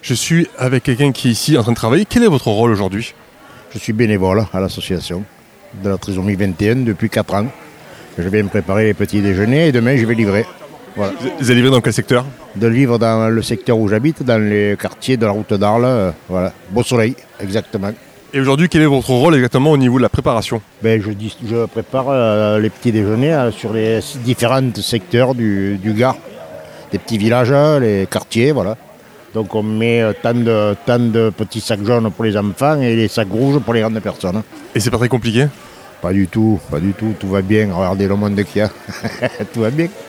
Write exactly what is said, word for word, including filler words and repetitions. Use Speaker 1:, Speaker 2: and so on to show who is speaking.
Speaker 1: Je suis avec quelqu'un qui est ici en train de travailler. Quel est votre rôle aujourd'hui?
Speaker 2: Je suis bénévole à l'association de la trisomie vingt et un depuis quatre ans. Je viens me préparer les petits déjeuners et demain je vais livrer. Voilà.
Speaker 1: Vous allez livrer dans quel secteur?
Speaker 2: De livre dans le secteur où j'habite, dans les quartiers de la route d'Arles. euh, voilà. Beau soleil, exactement.
Speaker 1: Et aujourd'hui, quel est votre rôle exactement au niveau de la préparation?
Speaker 2: Ben, je, dis- je prépare euh, les petits déjeuners euh, sur les différents secteurs du, du Gard. Des petits villages, euh, les quartiers, voilà. Donc on met euh, tant de, tant de petits sacs jaunes pour les enfants et les sacs rouges pour les grandes personnes.
Speaker 1: Et c'est pas très compliqué?
Speaker 2: Pas du tout, pas du tout, tout va bien. Regardez le monde qu'il y a. Tout va bien.